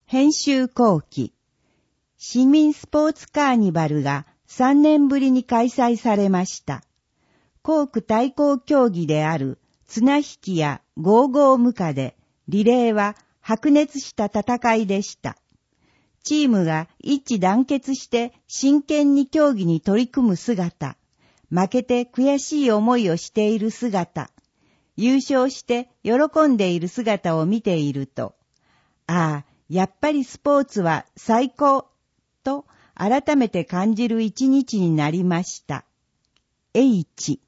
編集後期、市民スポーツカーニバルが3年ぶりに開催されました。校区対抗競技である綱引きやゴーゴームカで、リレーは白熱した戦いでした。チームが一致団結して真剣に競技に取り組む姿、負けて悔しい思いをしている姿、優勝して喜んでいる姿を見ていると、ああ、やっぱりスポーツは最高と改めて感じる一日になりました。H